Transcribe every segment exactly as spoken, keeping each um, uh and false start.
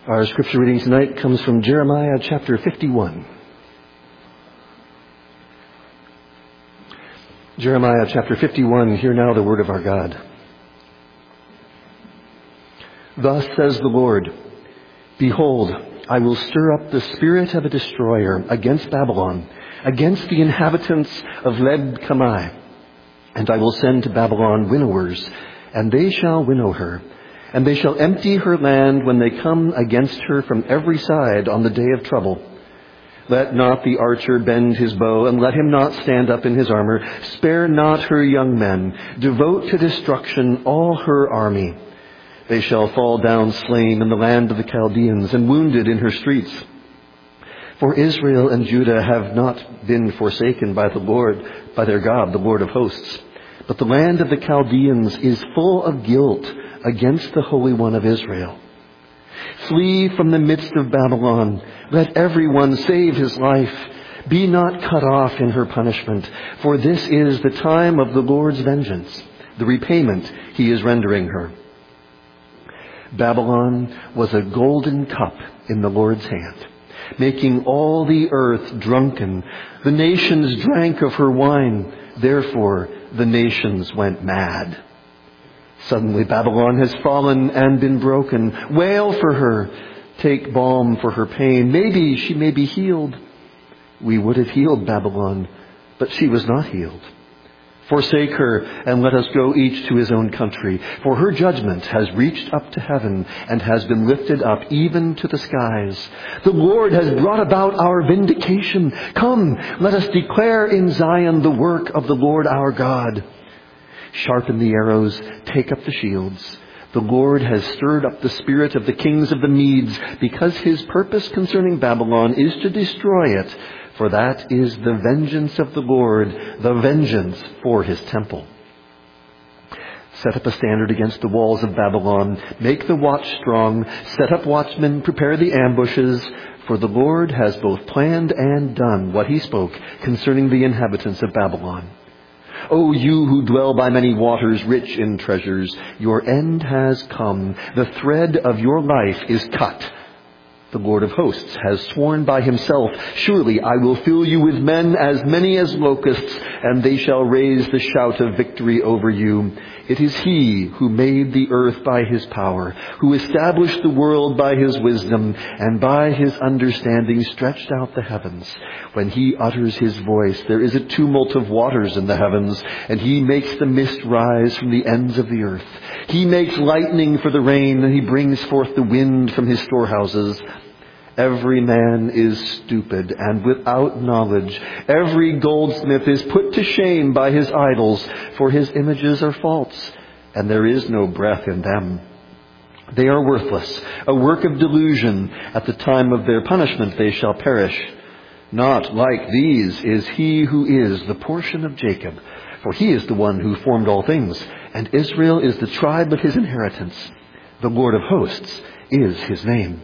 Our scripture reading tonight comes from Jeremiah chapter fifty-one. Jeremiah chapter fifty-one, hear now the word of our God. Thus says the Lord, Behold, I will stir up the spirit of a destroyer against Babylon, against the inhabitants of Leb Kamai. And I will send to Babylon winnowers, and they shall winnow her. And they shall empty her land when they come against her from every side on the day of trouble. Let not the archer bend his bow, and let him not stand up in his armor. Spare not her young men. Devote to destruction all her army. They shall fall down slain in the land of the Chaldeans, and wounded in her streets. For Israel and Judah have not been forsaken by the Lord, by their God, the Lord of hosts. But the land of the Chaldeans is full of guilt against the Holy One of Israel. Flee from the midst of Babylon. Let everyone save his life. Be not cut off in her punishment, for this is the time of the Lord's vengeance, the repayment he is rendering her. Babylon was a golden cup in the Lord's hand, making all the earth drunken. The nations drank of her wine. Therefore, the nations went mad. Suddenly Babylon has fallen and been broken. Wail for her. Take balm for her pain. Maybe she may be healed. We would have healed Babylon, but she was not healed. Forsake her, and let us go each to his own country. For her judgment has reached up to heaven, and has been lifted up even to the skies. The Lord has brought about our vindication. Come, let us declare in Zion the work of the Lord our God. Sharpen the arrows, take up the shields. The Lord has stirred up the spirit of the kings of the Medes, because his purpose concerning Babylon is to destroy it. For that is the vengeance of the Lord, the vengeance for his temple. Set up a standard against the walls of Babylon. Make the watch strong. Set up watchmen. Prepare the ambushes. For the Lord has both planned and done what he spoke concerning the inhabitants of Babylon. O you who dwell by many waters, rich in treasures, your end has come. The thread of your life is cut. The Lord of hosts has sworn by himself, surely I will fill you with men as many as locusts, and they shall raise the shout of victory over you. It is he who made the earth by his power, who established the world by his wisdom, and by his understanding stretched out the heavens. When he utters his voice, there is a tumult of waters in the heavens, and he makes the mist rise from the ends of the earth. He makes lightning for the rain, and he brings forth the wind from his storehouses. Every man is stupid and without knowledge. Every goldsmith is put to shame by his idols, for his images are false, and there is no breath in them. They are worthless, a work of delusion. At the time of their punishment they shall perish. Not like these is he who is the portion of Jacob, for he is the one who formed all things, and Israel is the tribe of his inheritance. The Lord of hosts is his name.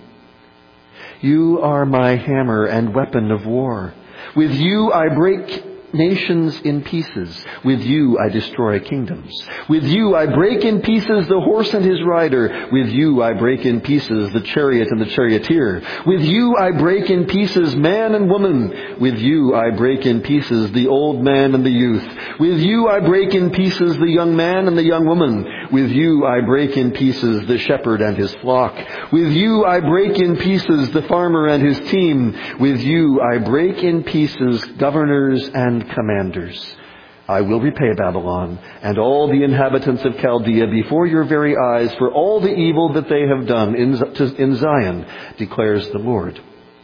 You are my hammer and weapon of war. With you I break nations in pieces. With you I destroy kingdoms. With you I break in pieces the horse and his rider. With you I break in pieces the chariot and the charioteer. With you I break in pieces man and woman. With you I break in pieces the old man and the youth. With you I break in pieces the young man and the young woman. With you I break in pieces the shepherd and his flock. With you I break in pieces the farmer and his team. With you I break in pieces governors and commanders. I will repay Babylon and all the inhabitants of Chaldea before your very eyes for all the evil that they have done in, in Zion, declares the Lord.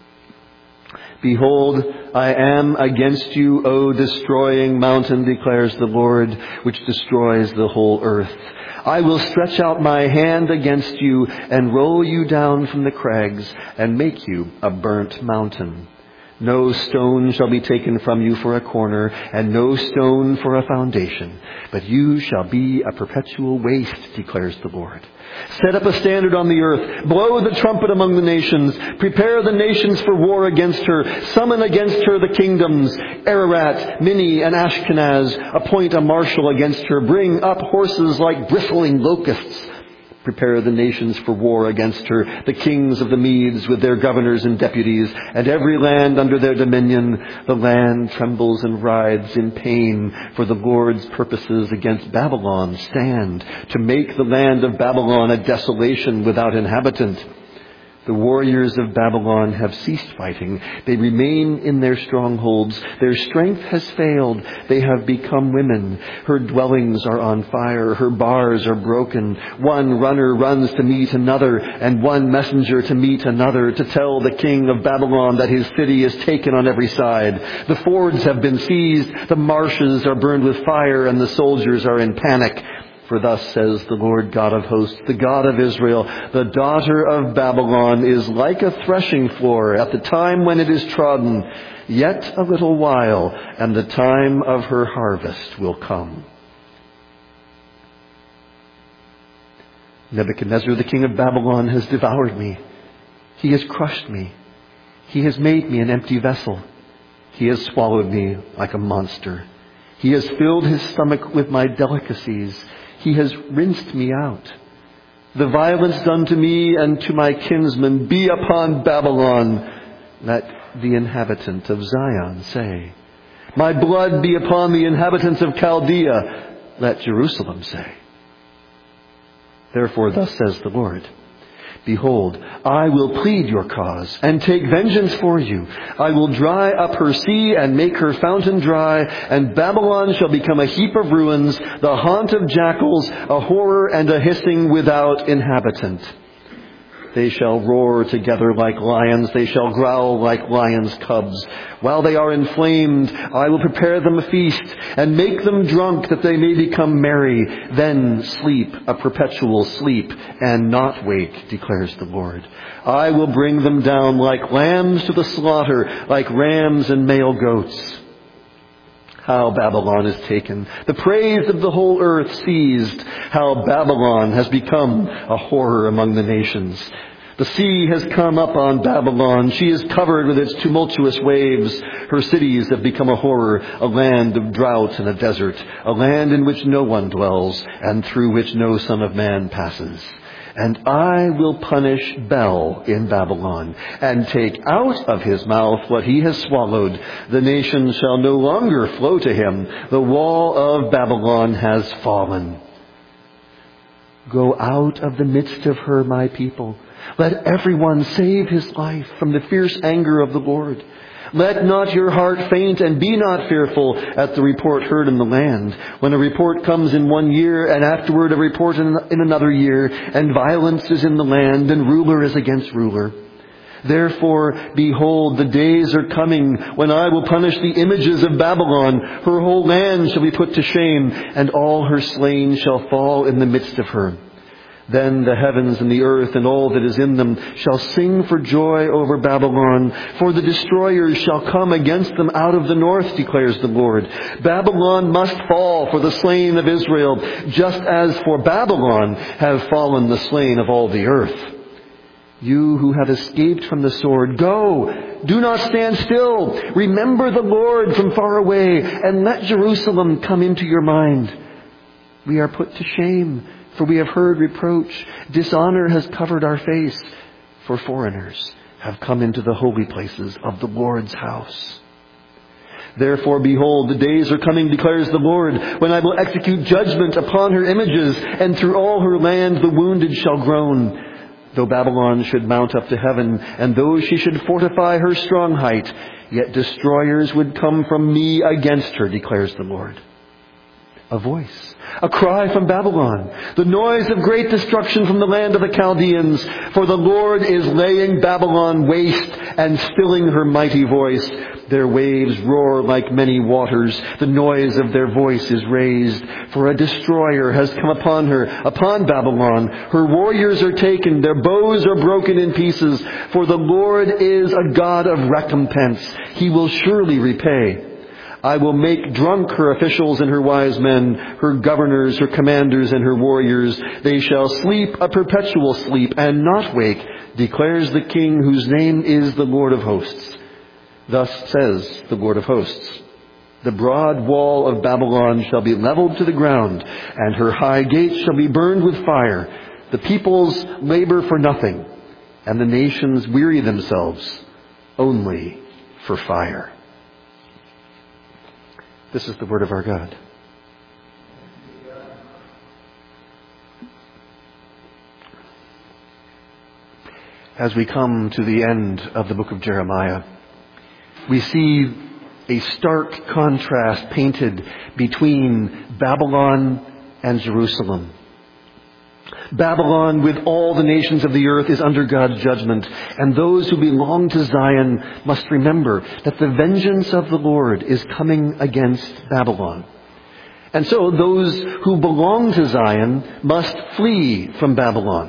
Behold, I am against you, O destroying mountain, declares the Lord, which destroys the whole earth. I will stretch out my hand against you and roll you down from the crags and make you a burnt mountain. No stone shall be taken from you for a corner, and no stone for a foundation. But you shall be a perpetual waste, declares the Lord. Set up a standard on the earth. Blow the trumpet among the nations. Prepare the nations for war against her. Summon against her the kingdoms. Ararat, Minni, and Ashkenaz. Appoint a marshal against her. Bring up horses like bristling locusts. Prepare the nations for war against her, the kings of the Medes with their governors and deputies, and every land under their dominion. The land trembles and writhes in pain, for the Lord's purposes against Babylon stand, to make the land of Babylon a desolation without inhabitant. The warriors of Babylon have ceased fighting. They remain in their strongholds. Their strength has failed. They have become women. Her dwellings are on fire. Her bars are broken. One runner runs to meet another, and one messenger to meet another, to tell the king of Babylon that his city is taken on every side. The fords have been seized. The marshes are burned with fire, and the soldiers are in panic. For thus says the Lord God of hosts, the God of Israel, the daughter of Babylon is like a threshing floor at the time when it is trodden. Yet a little while, and the time of her harvest will come. Nebuchadnezzar, the king of Babylon, has devoured me. He has crushed me. He has made me an empty vessel. He has swallowed me like a monster. He has filled his stomach with my delicacies. He has rinsed me out. The violence done to me and to my kinsmen be upon Babylon. Let the inhabitant of Zion say. My blood be upon the inhabitants of Chaldea. Let Jerusalem say. Therefore thus says the Lord. Behold, I will plead your cause and take vengeance for you. I will dry up her sea and make her fountain dry, and Babylon shall become a heap of ruins, the haunt of jackals, a horror and a hissing without inhabitant. They shall roar together like lions. They shall growl like lions' cubs. While they are inflamed, I will prepare them a feast and make them drunk that they may become merry. Then sleep a perpetual sleep and not wake, declares the Lord. I will bring them down like lambs to the slaughter, like rams and male goats. How Babylon is taken, the praise of the whole earth seized. How Babylon has become a horror among the nations. The sea has come up on Babylon. She is covered with its tumultuous waves. Her cities have become a horror, a land of drought and a desert, a land in which no one dwells and through which no son of man passes. And I will punish Bel in Babylon, and take out of his mouth what he has swallowed. The nations shall no longer flow to him. The wall of Babylon has fallen. Go out of the midst of her, my people. Let everyone save his life from the fierce anger of the Lord. Let not your heart faint, and be not fearful at the report heard in the land. When a report comes in one year, and afterward a report in, in another year, and violence is in the land, and ruler is against ruler. Therefore, behold, the days are coming when I will punish the images of Babylon. Her whole land shall be put to shame, and all her slain shall fall in the midst of her. Then the heavens and the earth and all that is in them shall sing for joy over Babylon, for the destroyers shall come against them out of the north, declares the Lord. Babylon must fall for the slain of Israel, just as for Babylon have fallen the slain of all the earth. You who have escaped from the sword, go, do not stand still. Remember the Lord from far away, and let Jerusalem come into your mind. We are put to shame, for we have heard reproach. Dishonor has covered our face, for foreigners have come into the holy places of the Lord's house. Therefore, behold, the days are coming, declares the Lord, when I will execute judgment upon her images, and through all her land the wounded shall groan. Though Babylon should mount up to heaven, and though she should fortify her strong height, yet destroyers would come from me against her, declares the Lord. A voice, a cry from Babylon, the noise of great destruction from the land of the Chaldeans. For the Lord is laying Babylon waste and stilling her mighty voice. Their waves roar like many waters. The noise of their voice is raised. For a destroyer has come upon her, upon Babylon. Her warriors are taken. Their bows are broken in pieces. For the Lord is a God of recompense. He will surely repay. I will make drunk her officials and her wise men, her governors, her commanders, and her warriors. They shall sleep a perpetual sleep and not wake, declares the King whose name is the Lord of hosts. Thus says the Lord of hosts. The broad wall of Babylon shall be leveled to the ground, and her high gates shall be burned with fire. The peoples labor for nothing, and the nations weary themselves only for fire. This is the word of our God. As we come to the end of the book of Jeremiah, we see a stark contrast painted between Babylon and Jerusalem. Babylon, with all the nations of the earth, is under God's judgment, and those who belong to Zion must remember that the vengeance of the Lord is coming against Babylon. And so those who belong to Zion must flee from Babylon.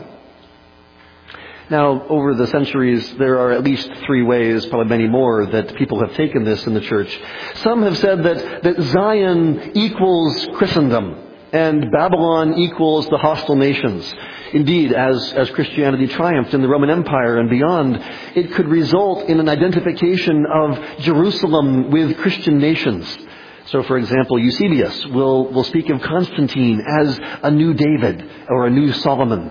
Now, over the centuries, there are at least three ways, probably many more, that people have taken this in the church. Some have said that, that Zion equals Christendom, and Babylon equals the hostile nations. Indeed, as, as Christianity triumphed in the Roman Empire and beyond, it could result in an identification of Jerusalem with Christian nations. So, for example, Eusebius will, will speak of Constantine as a new David or a new Solomon.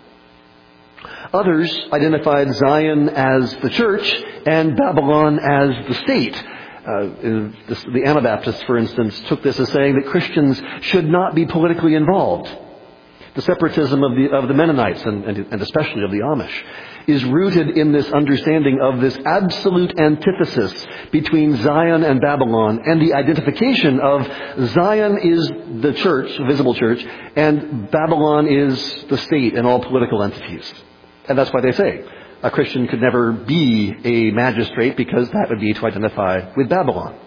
Others identified Zion as the church and Babylon as the state. Uh, the, the Anabaptists, for instance, took this as saying that Christians should not be politically involved. The separatism of the of the Mennonites, and, and, and especially of the Amish, is rooted in this understanding of this absolute antithesis between Zion and Babylon, and the identification of Zion is the church, the visible church, and Babylon is the state and all political entities. And that's why they say a Christian could never be a magistrate, because that would be to identify with Babylon.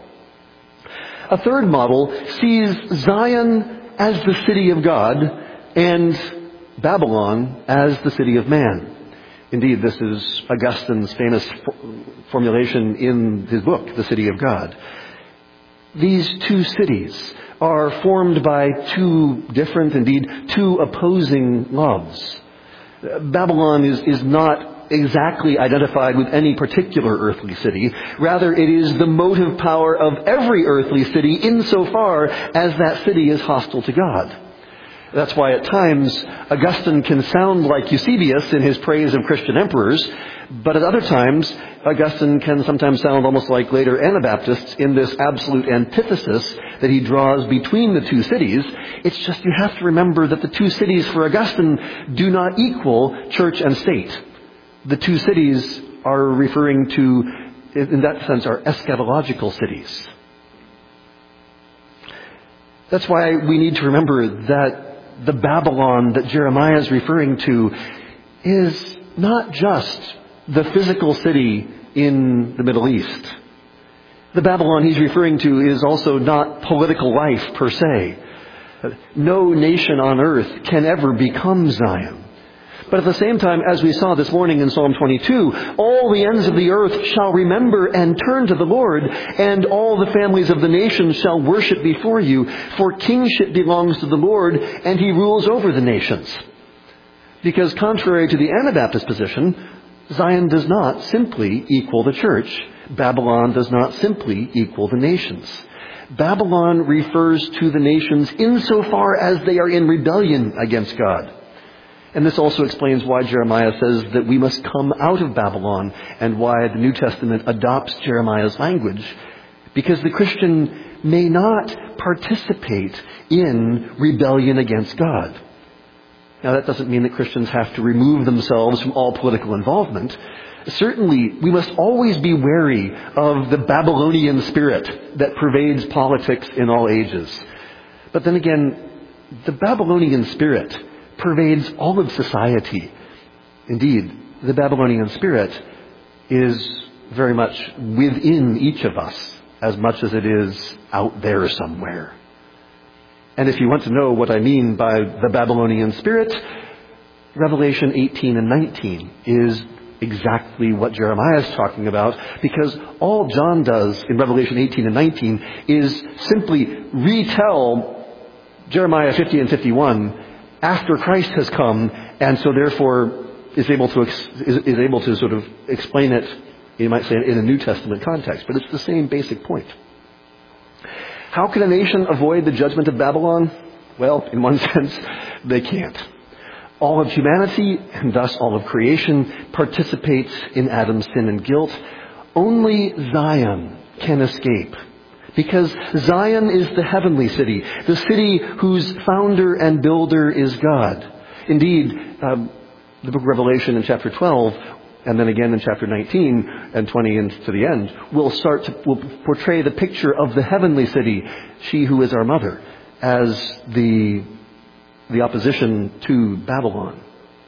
A third model sees Zion as the city of God and Babylon as the city of man. Indeed, this is Augustine's famous formulation in his book, The City of God. These two cities are formed by two different, indeed, two opposing loves. Babylon is, is not exactly identified with any particular earthly city. Rather, it is the motive power of every earthly city insofar as that city is hostile to God. That's why at times Augustine can sound like Eusebius in his praise of Christian emperors, but at other times Augustine can sometimes sound almost like later Anabaptists in this absolute antithesis that he draws between the two cities. It's just you have to remember that the two cities for Augustine do not equal church and state. The two cities are referring to, in that sense, are eschatological cities. That's why we need to remember that the Babylon that Jeremiah is referring to is not just the physical city in the Middle East. The Babylon he's referring to is also not political life per se. No nation on earth can ever become Zion. But at the same time, as we saw this morning in Psalm twenty-two, all the ends of the earth shall remember and turn to the Lord, and all the families of the nations shall worship before you, for kingship belongs to the Lord, and he rules over the nations. Because contrary to the Anabaptist position, Zion does not simply equal the church. Babylon does not simply equal the nations. Babylon refers to the nations insofar as they are in rebellion against God. And this also explains why Jeremiah says that we must come out of Babylon, and why the New Testament adopts Jeremiah's language, because the Christian may not participate in rebellion against God. Now, that doesn't mean that Christians have to remove themselves from all political involvement. Certainly, we must always be wary of the Babylonian spirit that pervades politics in all ages. But then again, the Babylonian spirit pervades all of society. Indeed, the Babylonian spirit is very much within each of us as much as it is out there somewhere. And if you want to know what I mean by the Babylonian spirit, Revelation eighteen and nineteen is exactly what Jeremiah is talking about, because all John does in Revelation eighteen and nineteen is simply retell Jeremiah fifty and fifty-one after Christ has come, and so therefore is able to is, is able to sort of explain it, you might say, in a New Testament context. But it's the same basic point. How can a nation avoid the judgment of Babylon? Well, in one sense, they can't. All of humanity, and thus all of creation, participates in Adam's sin and guilt. Only Zion can escape, because Zion is the heavenly city, the city whose founder and builder is God. Indeed, um, the book of Revelation in chapter twelve, and then again in chapter nineteen and twenty and to the end, will start to will portray the picture of the heavenly city, she who is our mother, as the the opposition to Babylon.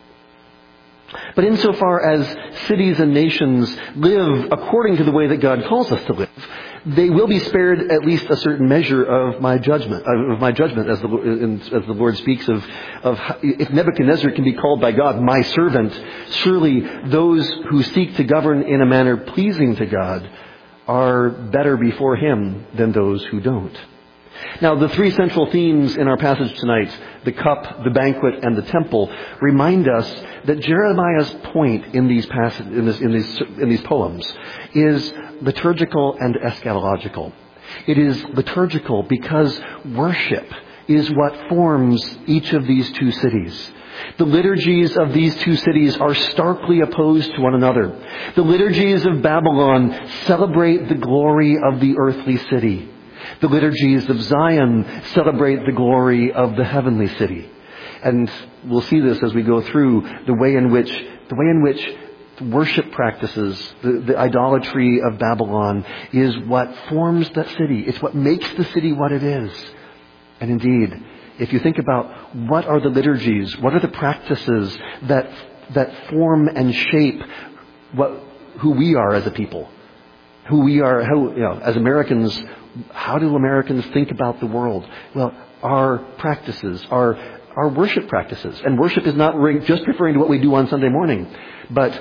But insofar as cities and nations live according to the way that God calls us to live, they will be spared at least a certain measure of my judgment, of my judgment, as the, as the Lord speaks of, of if Nebuchadnezzar can be called by God my servant, surely those who seek to govern in a manner pleasing to God are better before Him than those who don't. Now, the three central themes in our passage tonight, the cup, the banquet, and the temple, remind us that Jeremiah's point in these passage, in, this, in, these, in these poems is liturgical and eschatological. It is liturgical because worship is what forms each of these two cities. The liturgies of these two cities are starkly opposed to one another. The liturgies of Babylon celebrate the glory of the earthly city. The liturgies of Zion celebrate the glory of the heavenly city. And we'll see this as we go through the way in which, the way in which worship practices, the, the idolatry of Babylon is what forms that city. It's what makes the city what it is. And indeed, if you think about what are the liturgies, what are the practices that, that form and shape what, who we are as a people, who we are, how, you know, as Americans. How do Americans think about the world? Well, our practices, our our worship practices. And worship is not just referring to what we do on Sunday morning. But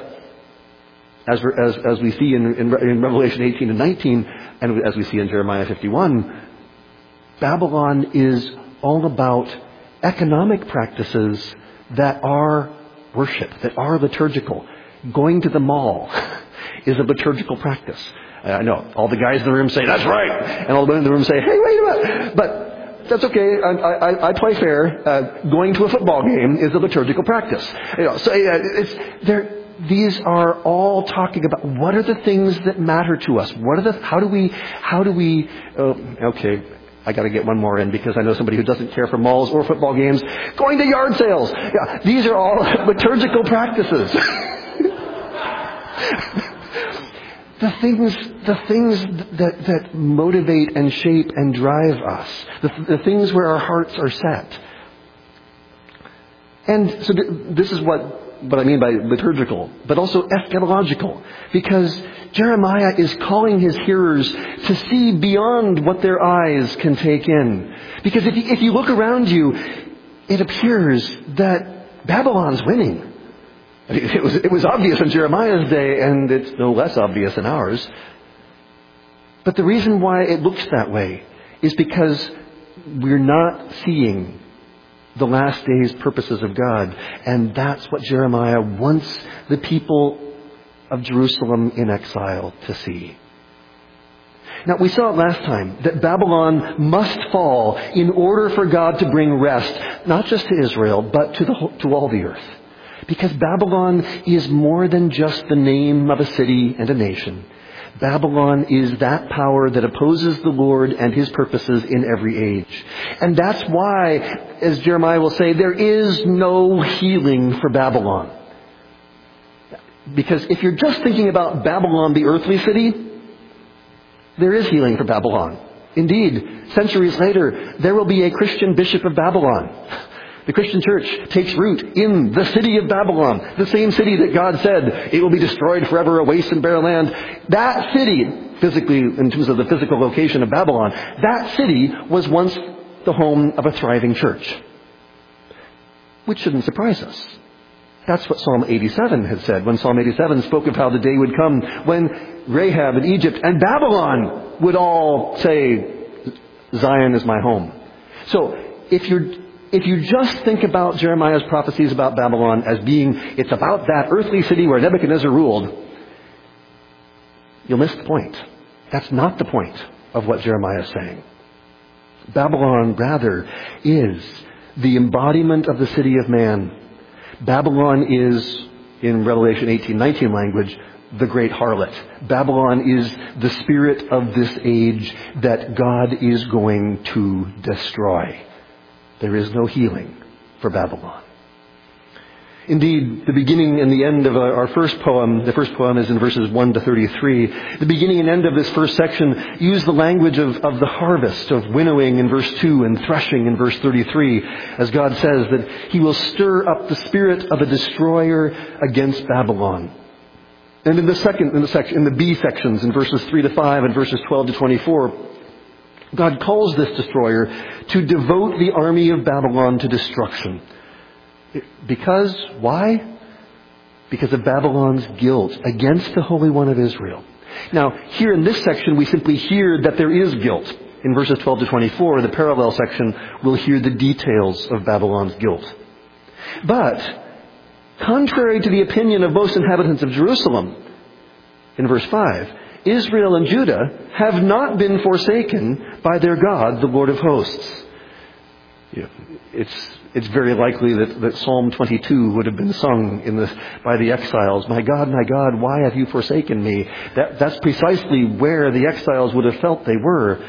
as as, as we see in, in, in Revelation eighteen and nineteen, and as we see in Jeremiah fifty-one, Babylon is all about economic practices that are worship, that are liturgical. Going to the mall is a liturgical practice. I know, all the guys in the room say, that's right. And all the women in the room say, hey, wait a minute. But that's okay. I, I, I play fair. Uh, going to a football game is a liturgical practice. You know, so uh, it's, there, these are all talking about what are the things that matter to us? What are the, how do we, how do we, oh, okay. I got to get one more in because I know somebody who doesn't care for malls or football games. Going to yard sales. Yeah, these are all liturgical practices. The things, the things that, that motivate and shape and drive us. The, the things where our hearts are set. And so th- this is what, what I mean by liturgical, but also eschatological. Because Jeremiah is calling his hearers to see beyond what their eyes can take in. Because if you, if you look around you, it appears that Babylon's winning. It was, it was obvious in Jeremiah's day, and it's no less obvious in ours. But the reason why it looks that way is because we're not seeing the last days' purposes of God. And that's what Jeremiah wants the people of Jerusalem in exile to see. Now, we saw it last time that Babylon must fall in order for God to bring rest, not just to Israel, but to the whole, to all the earth. Because Babylon is more than just the name of a city and a nation. Babylon is that power that opposes the Lord and His purposes in every age. And that's why, as Jeremiah will say, there is no healing for Babylon. Because if you're just thinking about Babylon, the earthly city, there is healing for Babylon. Indeed, centuries later, there will be a Christian bishop of Babylon. The Christian church takes root in the city of Babylon, the same city that God said it will be destroyed forever, a waste and bare land. That city, physically, in terms of the physical location of Babylon, that city was once the home of a thriving church. Which shouldn't surprise us. That's what Psalm eighty-seven had said, when Psalm eighty-seven spoke of how the day would come when Rahab and Egypt and Babylon would all say, Zion is my home. So, if you're If you just think about Jeremiah's prophecies about Babylon as being, it's about that earthly city where Nebuchadnezzar ruled, you'll miss the point. That's not the point of what Jeremiah is saying. Babylon, rather, is the embodiment of the city of man. Babylon is, in Revelation eighteen nineteen language, the great harlot. Babylon is the spirit of this age that God is going to destroy. There is no healing for Babylon. Indeed, the beginning and the end of our first poem, the first poem is in verses one to thirty-three. The beginning and end of this first section use the language of, of the harvest, of winnowing in verse two and threshing in verse thirty-three, as God says that He will stir up the spirit of a destroyer against Babylon. And in the second, in the section, in the B sections, in verses three to five and verses twelve to twenty-four, God calls this destroyer to devote the army of Babylon to destruction. Because, why? Because of Babylon's guilt against the Holy One of Israel. Now, here in this section, we simply hear that there is guilt. In verses twelve to twenty-four, the parallel section, we'll hear the details of Babylon's guilt. But, contrary to the opinion of most inhabitants of Jerusalem, in verse five, Israel and Judah have not been forsaken by their God, the Lord of hosts. Yeah, it's it's very likely that, that Psalm twenty-two would have been sung in the, by the exiles. My God, my God, why have you forsaken me? That, that's precisely where the exiles would have felt they were.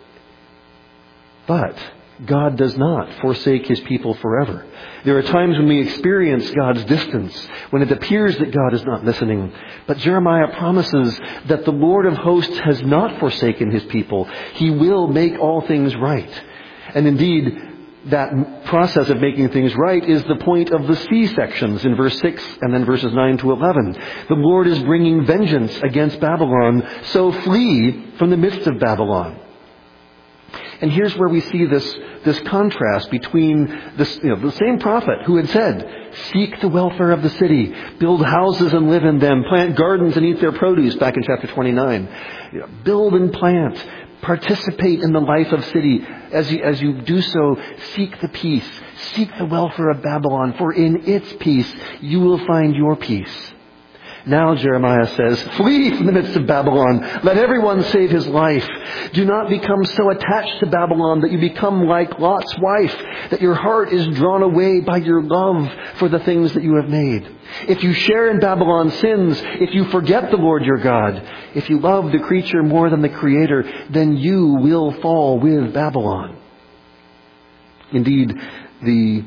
But God does not forsake His people forever. There are times when we experience God's distance, when it appears that God is not listening. But Jeremiah promises that the Lord of hosts has not forsaken His people. He will make all things right. And indeed, that process of making things right is the point of the C sections in verse six and then verses nine to eleven. The Lord is bringing vengeance against Babylon, so flee from the midst of Babylon. And here's where we see this, this contrast between this, you know, the same prophet who had said, seek the welfare of the city, build houses and live in them, plant gardens and eat their produce, back in chapter twenty-nine. You know, build and plant. Participate in the life of city. As you, as you do so, seek the peace. Seek the welfare of Babylon, for in its peace you will find your peace. Now, Jeremiah says, flee from the midst of Babylon. Let everyone save his life. Do not become so attached to Babylon that you become like Lot's wife, that your heart is drawn away by your love for the things that you have made. If you share in Babylon's sins, if you forget the Lord your God, if you love the creature more than the Creator, then you will fall with Babylon. Indeed, the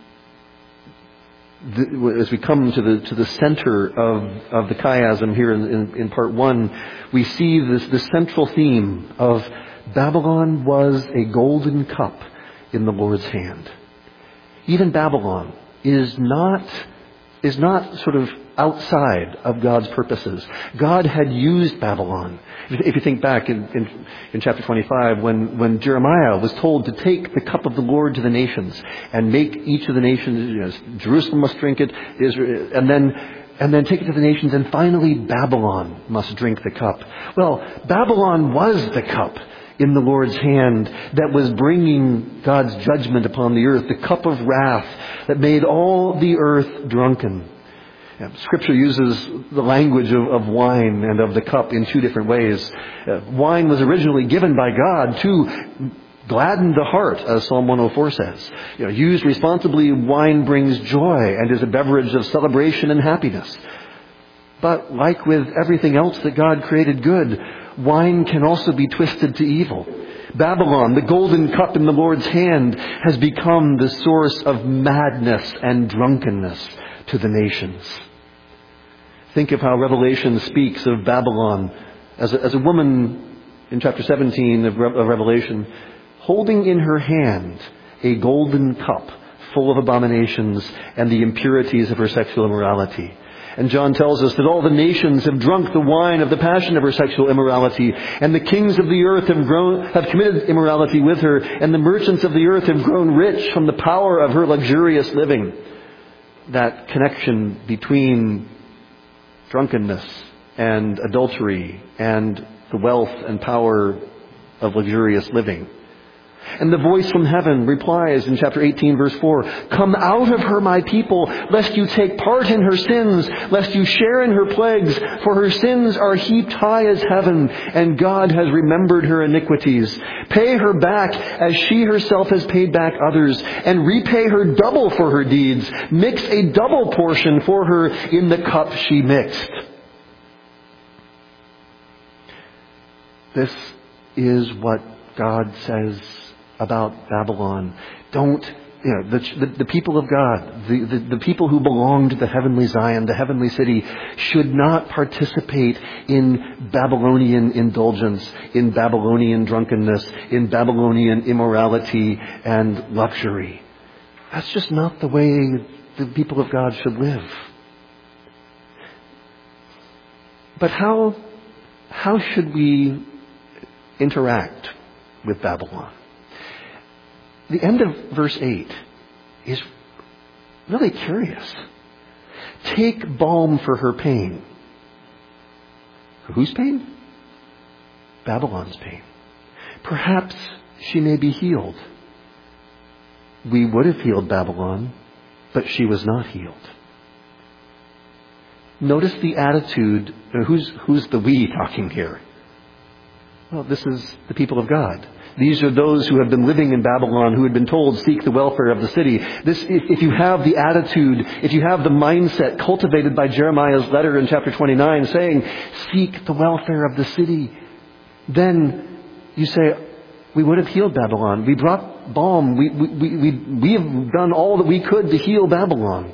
The, as we come to the to the center of, of the chiasm here in, in, in part one, we see this, this central theme of Babylon was a golden cup in the Lord's hand. Even Babylon is not is not sort of outside of God's purposes. God had used Babylon. If you think back in, in, in chapter twenty-five, when, when Jeremiah was told to take the cup of the Lord to the nations and make each of the nations, you know, Jerusalem must drink it, Israel, and then and then take it to the nations, and finally Babylon must drink the cup. Well, Babylon was the cup in the Lord's hand that was bringing God's judgment upon the earth, the cup of wrath that made all the earth drunken. Scripture uses the language of, of wine and of the cup in two different ways. Uh, wine was originally given by God to gladden the heart, as Psalm one oh four says. You know, used responsibly, wine brings joy and is a beverage of celebration and happiness. But like with everything else that God created good, wine can also be twisted to evil. Babylon, the golden cup in the Lord's hand, has become the source of madness and drunkenness to the nations. Think of how Revelation speaks of Babylon as a, as a woman in chapter seventeen of, Re- of Revelation, holding in her hand a golden cup full of abominations and the impurities of her sexual immorality. And John tells us that all the nations have drunk the wine of the passion of her sexual immorality, and the kings of the earth have grown, have committed immorality with her, and the merchants of the earth have grown rich from the power of her luxurious living. That connection between drunkenness and adultery and the wealth and power of luxurious living. And the voice from heaven replies in chapter eighteen, verse four, "Come out of her, my people, lest you take part in her sins, lest you share in her plagues, for her sins are heaped high as heaven, and God has remembered her iniquities. Pay her back as she herself has paid back others, and repay her double for her deeds. Mix a double portion for her in the cup she mixed." This is what God says about Babylon. Don't, you know, the, the, the people of God, the, the, the people who belong to the heavenly Zion, the heavenly city, should not participate in Babylonian indulgence, in Babylonian drunkenness, in Babylonian immorality and luxury. That's just not the way the people of God should live. But how, how should we interact with Babylon? The end of verse eight is really curious. Take balm for her pain. Whose pain? Babylon's pain. Perhaps she may be healed. We would have healed Babylon, but she was not healed. Notice the attitude. Who's, who's the we talking here? Well, this is the people of God. These are those who have been living in Babylon, who had been told, seek the welfare of the city. This, if, if you have the attitude, if you have the mindset cultivated by Jeremiah's letter in chapter twenty-nine saying, seek the welfare of the city, then you say, we would have healed Babylon. We brought balm. We, we, we, we, we have done all that we could to heal Babylon.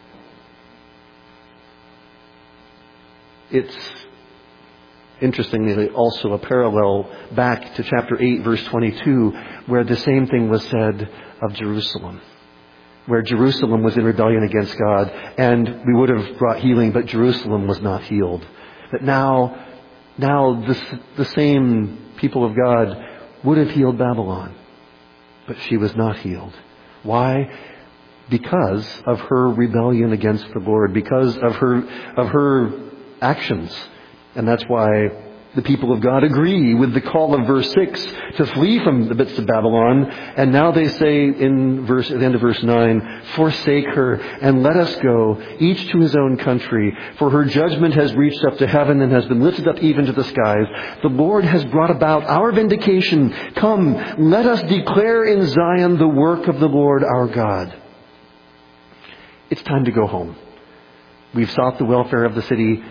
It's interestingly also a parallel back to chapter eight, verse twenty-two, where the same thing was said of Jerusalem, where Jerusalem was in rebellion against God, and we would have brought healing, but Jerusalem was not healed. But now, now this, the same people of God would have healed Babylon, but she was not healed. Why? Because of her rebellion against the Lord, because of her, of her actions. And that's why the people of God agree with the call of verse six to flee from the midst of Babylon. And now they say in verse, at the end of verse nine, forsake her and let us go, each to his own country. For her judgment has reached up to heaven and has been lifted up even to the skies. The Lord has brought about our vindication. Come, let us declare in Zion the work of the Lord our God. It's time to go home. We've sought the welfare of the city.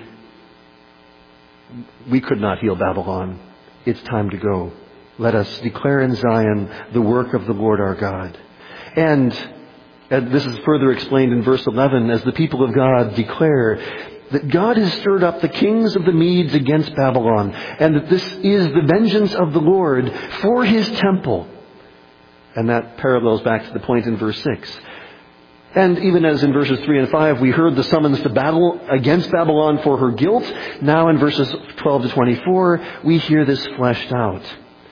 We could not heal Babylon. It's time to go. Let us declare in Zion the work of the Lord our God. And, and this is further explained in verse eleven, as the people of God declare that God has stirred up the kings of the Medes against Babylon, and that this is the vengeance of the Lord for his temple. And that parallels back to the point in verse six. And even as in verses three and five, we heard the summons to battle against Babylon for her guilt. Now in verses twelve to twenty-four, we hear this fleshed out.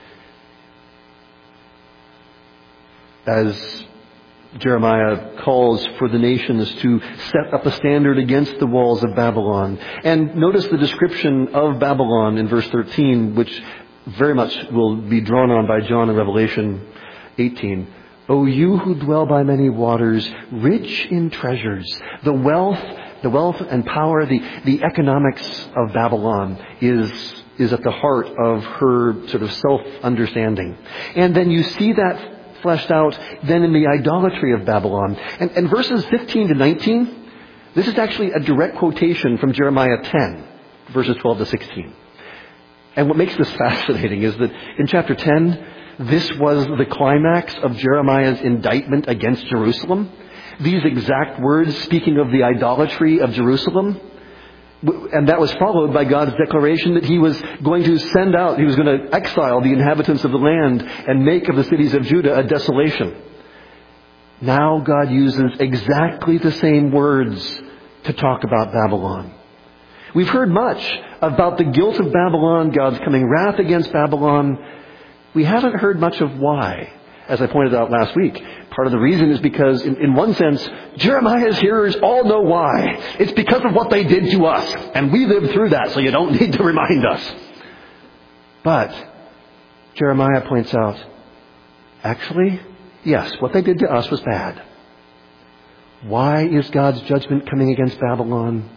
As Jeremiah calls for the nations to set up a standard against the walls of Babylon. And notice the description of Babylon in verse thirteen, which very much will be drawn on by John in Revelation eighteen. O you who dwell by many waters, rich in treasures, the wealth, the wealth and power, the, the economics of Babylon is, is at the heart of her sort of self-understanding. And then you see that fleshed out then in the idolatry of Babylon. And, and verses fifteen to nineteen, this is actually a direct quotation from Jeremiah ten, verses twelve to sixteen. And what makes this fascinating is that in chapter ten, this was the climax of Jeremiah's indictment against Jerusalem. These exact words speaking of the idolatry of Jerusalem. And that was followed by God's declaration that he was going to send out, he was going to exile the inhabitants of the land and make of the cities of Judah a desolation. Now God uses exactly the same words to talk about Babylon. We've heard much about the guilt of Babylon, God's coming wrath against Babylon. We haven't heard much of why, as I pointed out last week. Part of the reason is because, in, in one sense, Jeremiah's hearers all know why. It's because of what they did to us. And we lived through that, so you don't need to remind us. But Jeremiah points out, Actually, yes, what they did to us was bad. Why is God's judgment coming against Babylon?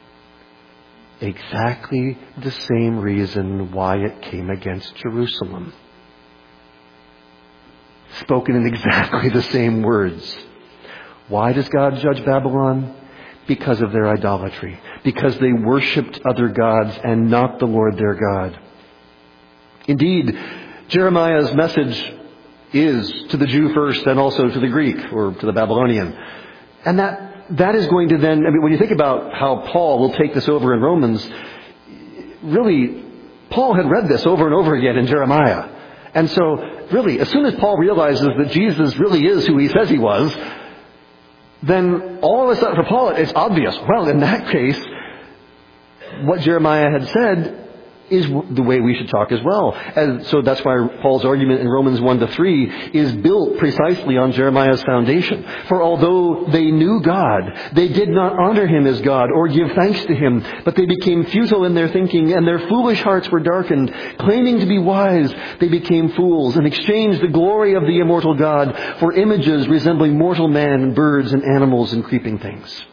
Exactly the same reason why it came against Jerusalem. Spoken in exactly the same words. Why does God judge Babylon? Because of their idolatry. Because they worshipped other gods and not the Lord their God. Indeed, Jeremiah's message is to the Jew first and also to the Greek or to the Babylonian. And that that is going to then, I mean, when you think about how Paul will take this over in Romans, really, Paul had read this over and over again in Jeremiah. And so, really, as soon as Paul realizes that Jesus really is who he says he was, then all of a sudden, for Paul, it's obvious. Well, in that case, what Jeremiah had said is the way we should talk as well. And so that's why Paul's argument in Romans one to three is built precisely on Jeremiah's foundation. For although they knew God, they did not honor him as God or give thanks to him, but they became futile in their thinking, and their foolish hearts were darkened. Claiming to be wise, they became fools and exchanged the glory of the immortal God for images resembling mortal man and birds and animals and creeping things.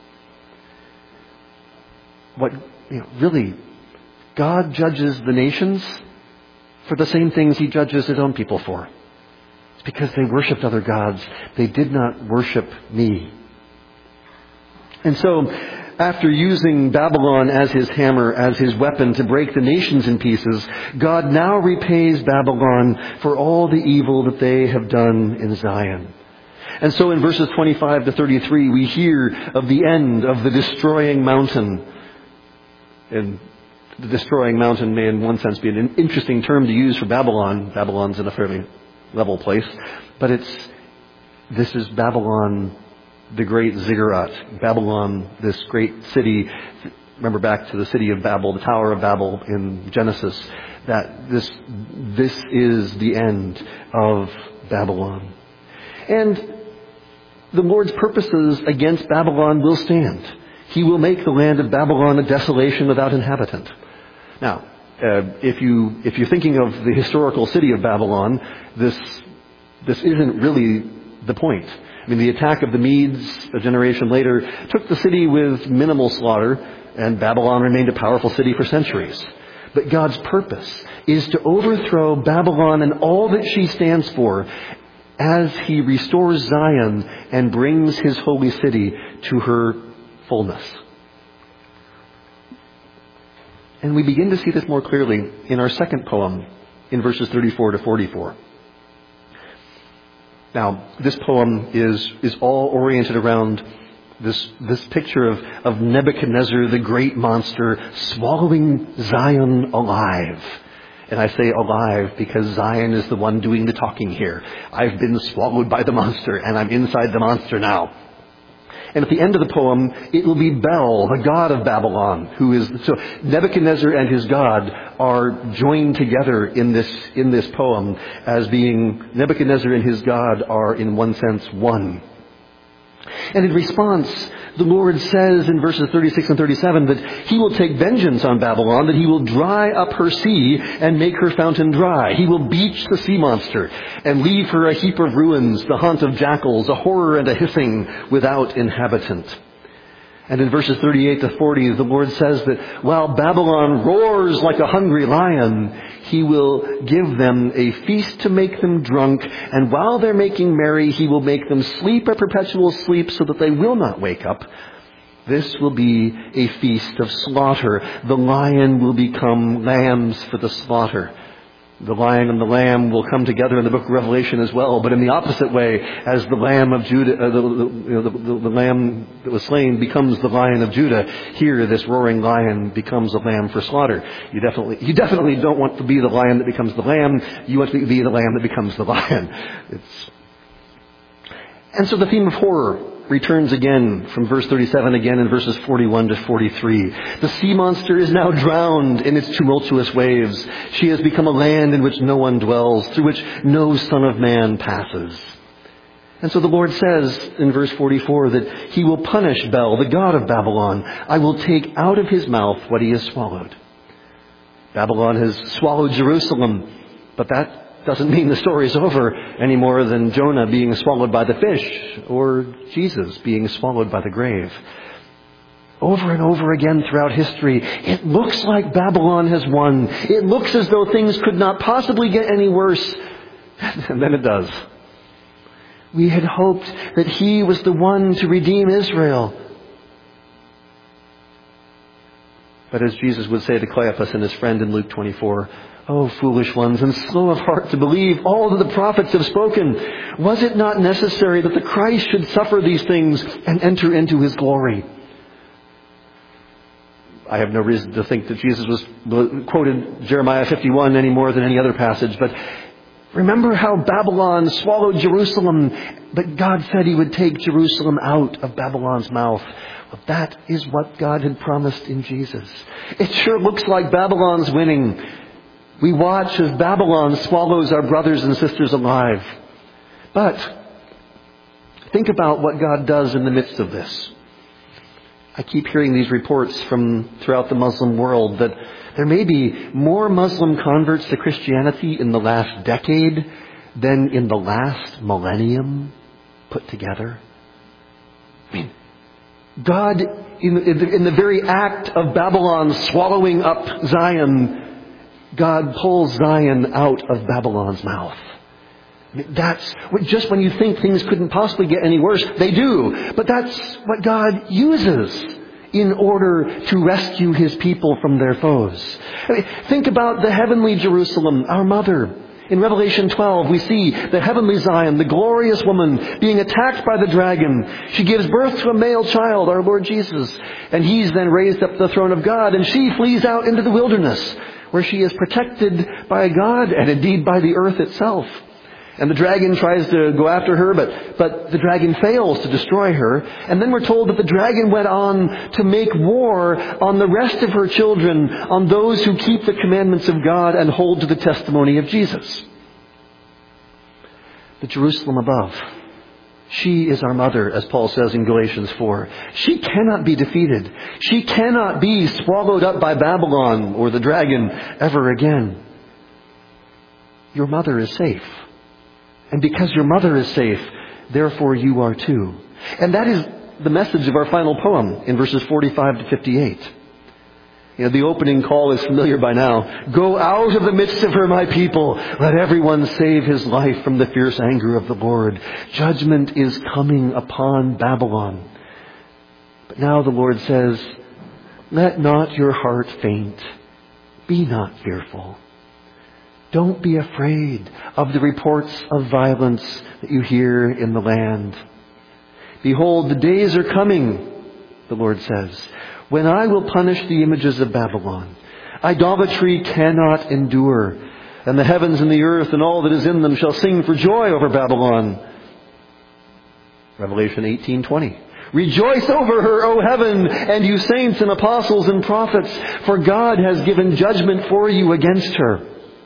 What, you know, really, God judges the nations for the same things he judges his own people for. It's because they worshipped other gods. They did not worship me. And so, after using Babylon as his hammer, as his weapon to break the nations in pieces, God now repays Babylon for all the evil that they have done in Zion. And so in verses twenty-five to thirty-three, we hear of the end of the destroying mountain. And the destroying mountain may in one sense be an interesting term to use for Babylon. Babylon's in a fairly level place. But it's, this is Babylon, the great ziggurat. Babylon, this great city. Remember back to the city of Babel, the Tower of Babel in Genesis. That this, this is the end of Babylon. And the Lord's purposes against Babylon will stand. He will make the land of Babylon a desolation without inhabitant. Now, uh, if you if you're thinking of the historical city of Babylon, this this isn't really the point. I mean, the attack of the Medes a generation later took the city with minimal slaughter, and Babylon remained a powerful city for centuries. But God's purpose is to overthrow Babylon and all that she stands for, as he restores Zion and brings his holy city to her fullness. And we begin to see this more clearly in our second poem in verses thirty-four to forty-four. Now, this poem is, is all oriented around this, this picture of, of Nebuchadnezzar, the great monster, swallowing Zion alive. And I say alive because Zion is the one doing the talking here. I've been swallowed by the monster, and I'm inside the monster now. And at the end of the poem, it will be Bel, the god of Babylon, who is, so Nebuchadnezzar and his god are joined together in this, in this poem as being, Nebuchadnezzar and his god are in one sense one. And in response, the Lord says in verses thirty-six and thirty-seven that he will take vengeance on Babylon, that he will dry up her sea and make her fountain dry. He will beach the sea monster and leave her a heap of ruins, the haunt of jackals, a horror and a hissing without inhabitant. And in verses thirty-eight to forty, the Lord says that while Babylon roars like a hungry lion, he will give them a feast to make them drunk, and while they're making merry, he will make them sleep a perpetual sleep so that they will not wake up. This will be a feast of slaughter. The lion will become lambs for the slaughter. The lion and the lamb will come together in the book of Revelation as well, but in the opposite way, as the lamb of Judah, uh, the, the, you know, the, the, the lamb that was slain becomes the lion of Judah. Here, this roaring lion becomes a lamb for slaughter. You definitely, you definitely don't want to be the lion that becomes the lamb. You want to be the lamb that becomes the lion. It's... And so the theme of horror returns again from verse thirty-seven, again in verses forty-one to forty-three. The sea monster is now drowned in its tumultuous waves. She has become a land in which no one dwells, through which no son of man passes. And so the Lord says in verse forty-four that he will punish Bel, the god of Babylon. I will take out of his mouth what he has swallowed. Babylon has swallowed Jerusalem, but that doesn't mean the story's over any more than Jonah being swallowed by the fish or Jesus being swallowed by the grave. Over and over again throughout history, it looks like Babylon has won. It looks as though things could not possibly get any worse. And then it does. We had hoped that He was the one to redeem Israel. But as Jesus would say to Cleopas and his friend in Luke twenty-four, "Oh, foolish ones, and slow of heart to believe all that the prophets have spoken. Was it not necessary that the Christ should suffer these things and enter into His glory?" I have no reason to think that Jesus was quoted Jeremiah fifty-one any more than any other passage, but remember how Babylon swallowed Jerusalem, but God said He would take Jerusalem out of Babylon's mouth. Well, that is what God had promised in Jesus. It sure looks like Babylon's winning. We watch as Babylon swallows our brothers and sisters alive. But think about what God does in the midst of this. I keep hearing these reports from throughout the Muslim world that there may be more Muslim converts to Christianity in the last decade than in the last millennium put together. I mean, God, in the, in the very act of Babylon swallowing up Zion, God pulls Zion out of Babylon's mouth. I mean, that's just when you think things couldn't possibly get any worse, they do. But that's what God uses in order to rescue His people from their foes. I mean, think about the heavenly Jerusalem, our mother. In Revelation twelve, we see the heavenly Zion, the glorious woman, being attacked by the dragon. She gives birth to a male child, our Lord Jesus. And He's then raised up to the throne of God, and she flees out into the wilderness, where she is protected by God and indeed by the earth itself. And the dragon tries to go after her, but, but the dragon fails to destroy her. And then we're told that the dragon went on to make war on the rest of her children, on those who keep the commandments of God and hold to the testimony of Jesus. The Jerusalem above, she is our mother, as Paul says in Galatians four. She cannot be defeated. She cannot be swallowed up by Babylon or the dragon ever again. Your mother is safe. And because your mother is safe, therefore you are too. And that is the message of our final poem in verses forty-five to fifty-eight. You know, the opening call is familiar by now. Go out of the midst of her, my people. Let everyone save his life from the fierce anger of the Lord. Judgment is coming upon Babylon. But now the Lord says, let not your heart faint. Be not fearful. Don't be afraid of the reports of violence that you hear in the land. Behold, the days are coming, the Lord says, when I will punish the images of Babylon. Idolatry cannot endure, and the heavens and the earth and all that is in them shall sing for joy over Babylon. Revelation eighteen twenty. Rejoice over her, O heaven, and you saints and apostles and prophets, for God has given judgment for you against her.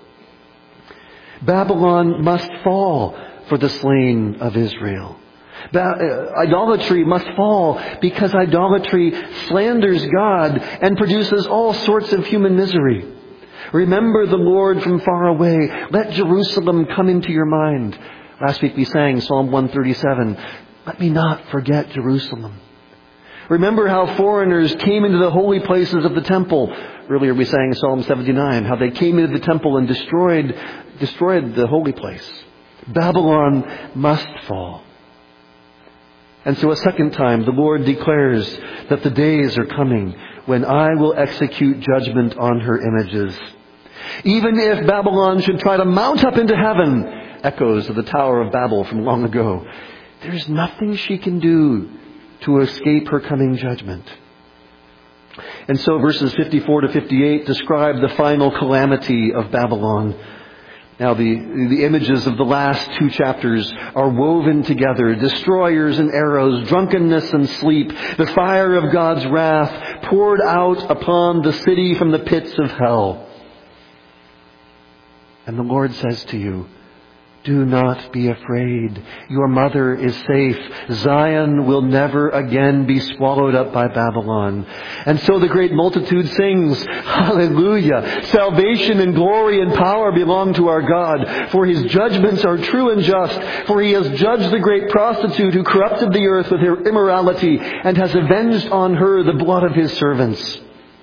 Babylon must fall for the slain of Israel. Ba- uh, idolatry must fall because idolatry slanders God and produces all sorts of human misery. Remember the Lord from far away. Let Jerusalem come into your mind. Last week we sang Psalm one thirty-seven. Let me not forget Jerusalem. Remember how foreigners came into the holy places of the temple. Earlier we sang Psalm seventy-nine, how they came into the temple and destroyed, destroyed the holy place. Babylon must fall. And so a second time the Lord declares that the days are coming when I will execute judgment on her images. Even if Babylon should try to mount up into heaven, echoes of the Tower of Babel from long ago, there's nothing she can do to escape her coming judgment. And so verses fifty-four to fifty-eight describe the final calamity of Babylon. Now the, the images of the last two chapters are woven together. Destroyers and arrows, drunkenness and sleep, the fire of God's wrath poured out upon the city from the pits of hell. And the Lord says to you, Do not be afraid. Your mother is safe. Zion will never again be swallowed up by Babylon. And so the great multitude sings, Hallelujah! Salvation and glory and power belong to our God, for His judgments are true and just. For He has judged the great prostitute who corrupted the earth with her immorality and has avenged on her the blood of His servants.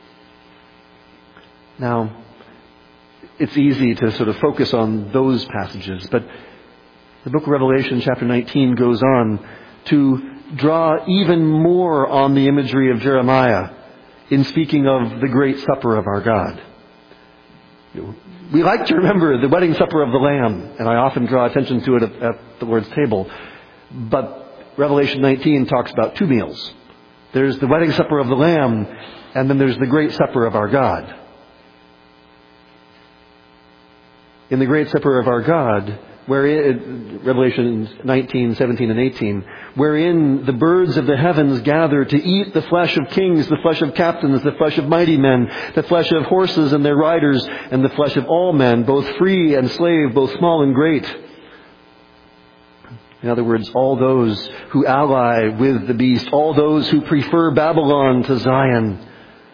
Now, it's easy to sort of focus on those passages, but the book of Revelation chapter nineteen goes on to draw even more on the imagery of Jeremiah in speaking of the great supper of our God. We like to remember the wedding supper of the Lamb, and I often draw attention to it at, at the Lord's table, but Revelation nineteen talks about two meals. There's the wedding supper of the Lamb, and then there's the great supper of our God. In the great supper of our God, wherein, Revelation nineteen, seventeen, and eighteen, wherein the birds of the heavens gather to eat the flesh of kings, the flesh of captains, the flesh of mighty men, the flesh of horses and their riders, and the flesh of all men, both free and slave, both small and great. In other words, all those who ally with the beast, all those who prefer Babylon to Zion.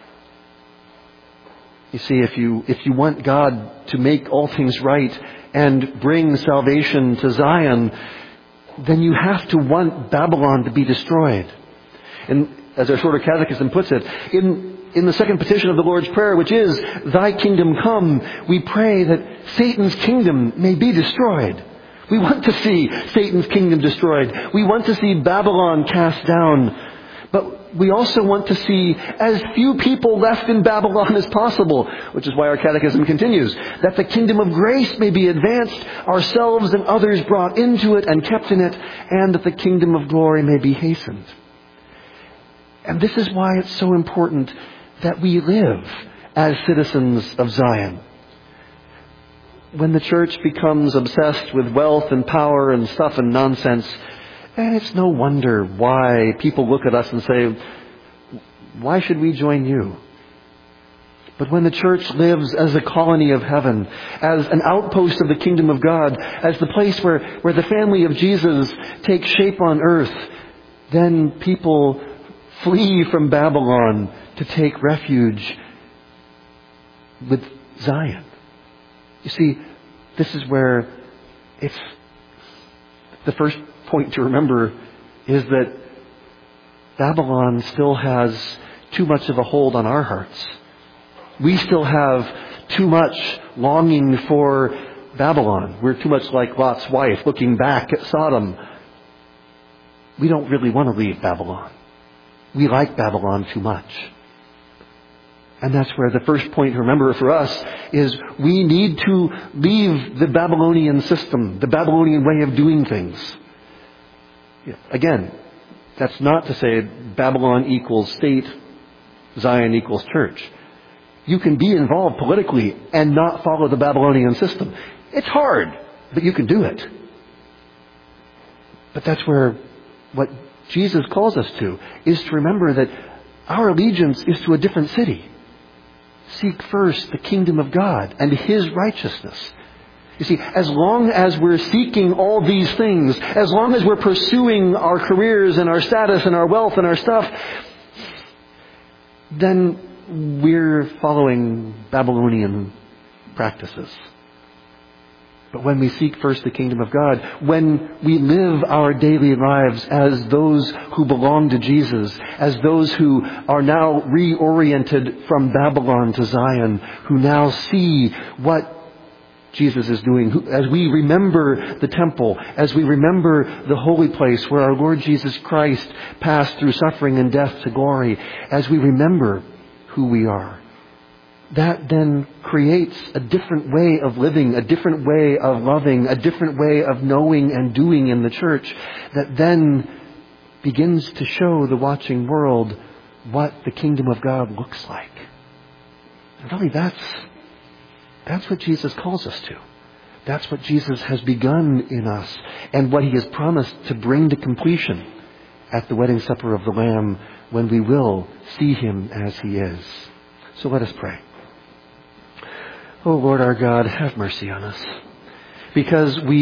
You see, if you if you want God to make all things right and bring salvation to Zion, then you have to want Babylon to be destroyed. And as our shorter catechism puts it, in, in the second petition of the Lord's Prayer, which is, Thy kingdom come, we pray that Satan's kingdom may be destroyed. We want to see Satan's kingdom destroyed. We want to see Babylon cast down. But we also want to see as few people left in Babylon as possible, which is why our catechism continues, that the kingdom of grace may be advanced, ourselves and others brought into it and kept in it, and that the kingdom of glory may be hastened. And this is why it's so important that we live as citizens of Zion. When the church becomes obsessed with wealth and power and stuff and nonsense, and it's no wonder why people look at us and say, why should we join you? But when the church lives as a colony of heaven, as an outpost of the kingdom of God, as the place where, where the family of Jesus takes shape on earth, then people flee from Babylon to take refuge with Zion. You see, this is where it's the first point to remember is that Babylon still has too much of a hold on our hearts. We still have too much longing for Babylon. We're too much like Lot's wife looking back at Sodom. We don't really want to leave Babylon. We like Babylon too much. And that's where the first point to remember for us is we need to leave the Babylonian system, the Babylonian way of doing things. Again, that's not to say Babylon equals state, Zion equals church. You can be involved politically and not follow the Babylonian system. It's hard, but you can do it. But that's where what Jesus calls us to is to remember that our allegiance is to a different city. Seek first the kingdom of God and His righteousness. You see, as long as we're seeking all these things, as long as we're pursuing our careers and our status and our wealth and our stuff, then we're following Babylonian practices. But when we seek first the kingdom of God, when we live our daily lives as those who belong to Jesus, as those who are now reoriented from Babylon to Zion, who now see what Jesus is doing, as we remember the temple, as we remember the holy place where our Lord Jesus Christ passed through suffering and death to glory, as we remember who we are, that then creates a different way of living, a different way of loving, a different way of knowing and doing in the church that then begins to show the watching world what the kingdom of God looks like. And really, that's That's what Jesus calls us to. That's what Jesus has begun in us and what He has promised to bring to completion at the wedding supper of the Lamb when we will see Him as He is. So let us pray. Oh Lord our God, have mercy on us, because we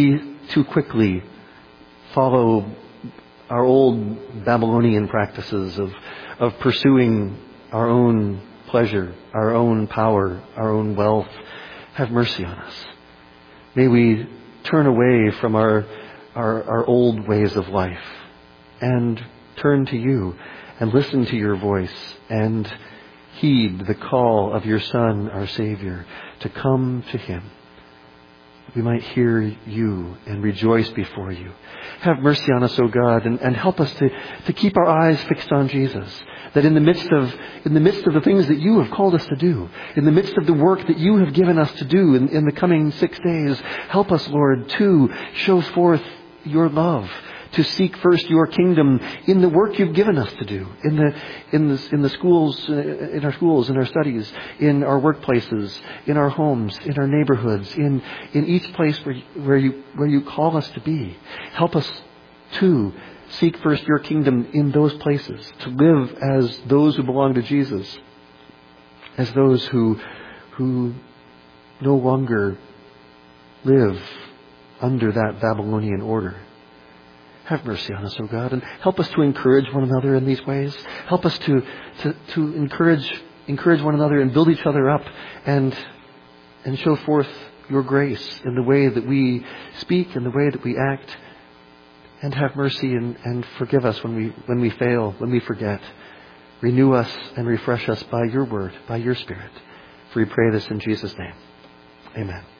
too quickly follow our old Babylonian practices of, of pursuing our own pleasure, our own power, our own wealth. Have mercy on us. May we turn away from our, our, our old ways of life and turn to you and listen to your voice and heed the call of your Son, our Savior, to come to him. We might hear you and rejoice before you. Have mercy on us, O God, and, and help us to, to keep our eyes fixed on Jesus. That in the midst of in the midst of the things that you have called us to do, in the midst of the work that you have given us to do in, in the coming six days, help us, Lord, to show forth your love, to seek first your kingdom in the work you've given us to do, in the in the in the schools, in our schools, in our studies, in our workplaces, in our homes, in our neighborhoods, in in each place where where you where you call us to be. Help us to seek first your kingdom in those places, to live as those who belong to Jesus, as those who who no longer live under that Babylonian order. Have mercy on us, O God, and help us to encourage one another in these ways. Help us to, to, to encourage encourage one another and build each other up and and show forth your grace in the way that we speak, in the way that we act. And have mercy and, and forgive us when we when we fail, when we forget. Renew us and refresh us by your word, by your Spirit. For we pray this in Jesus' name. Amen.